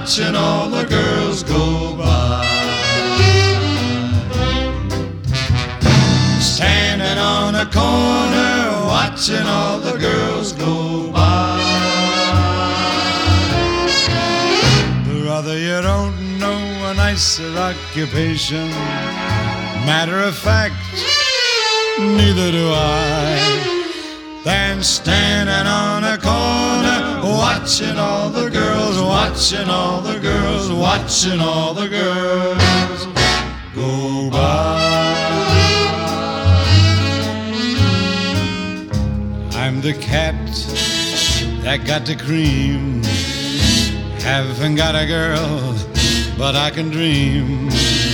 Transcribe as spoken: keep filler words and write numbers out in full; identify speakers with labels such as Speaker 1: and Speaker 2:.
Speaker 1: watching all the girls go by. Standing on a corner, watching all the girls go by. Brother, you don't know a nicer occupation. Matter of fact, neither do I. Than standing on a corner, watching all the girls, watching all the girls, watching all the girls go by. I'm the cat that got the cream. Haven't got a girl, but I can dream.